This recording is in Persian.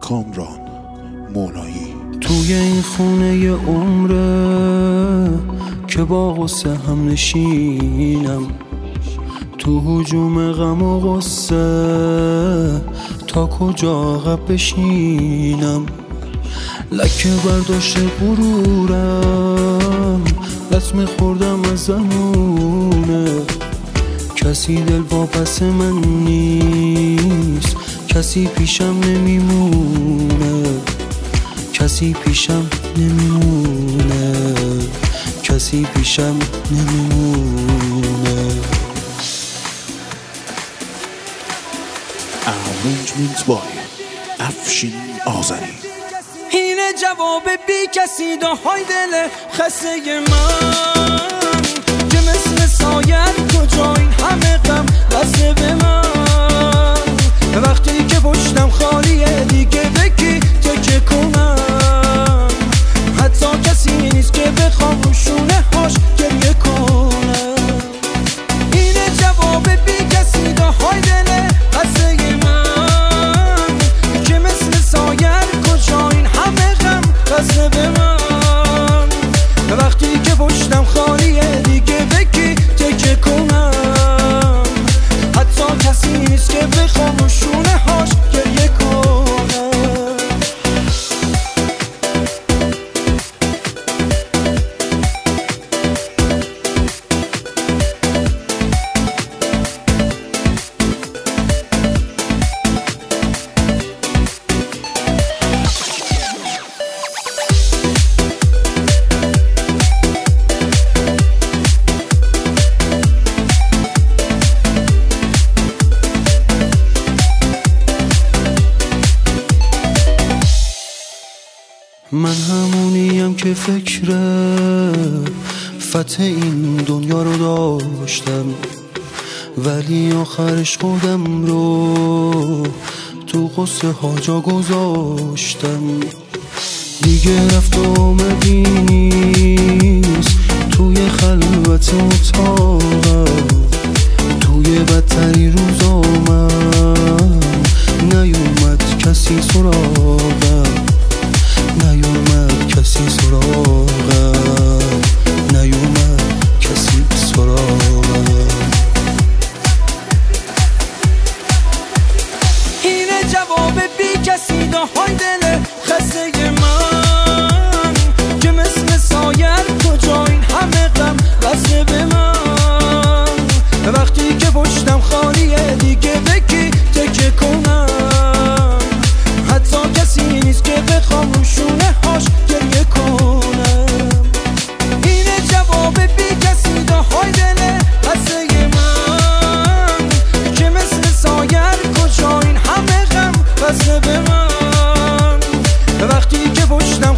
کامران مولایی. توی این خونه یه عمره که با غصه هم نشینم، تو هجوم غم و غصه تا کجا عقب بشینم. لکه برداشت غرورم، لطمه خوردم از زمونه. کسی دل واپس من نیست، کسی پیشم نمیمونه، کسی پیشم نمیمونه، کسی پیشم نمیمونه. Arrangement by افشین آذری. اینه جواب بی کسی داهای دل خسته من که مثل سایر کجا این همه غم بسته به من. وقتی که پشتم خالیه دیگه به کی تکیه کنم؟ حتی کسی نیست که بخوام رو شونه هاش گریه کنم. اینه جواب بی کسی داهای دل خسته من که مثل سایر کجا این همه غم بسته به من. وقتی که پشتم خالیه دیگه به کی تکیه کنم؟ حتی کسی نیست که بخوام رو شونه هاش گریه کنم. من همونیم که فکر فتح این دنیا رو داشتم، ولی آخرش خودم رو تو قصه ها جا گذاشتم. دیگه رفت و آمدی نیست توی خلوت اتاقم، توی بدتری روزا من نیومد کسی سراغم، نیومد کسی سراغم، نیومد کسی سراغم. اینه جواب بی کسی داهای دل خسته من که مثل سایر کجا این همه غم بسته به من. وقتی که پشتم خالیه دیگه به کی تکیه کنم؟ حتی کسی نیست که بخوام رو شونه هاش گریه کنم. اینه جواب بی کسی داهای دل خسته من که مثل سایر کجا این همه غم بسته به من. وقتی که پشتم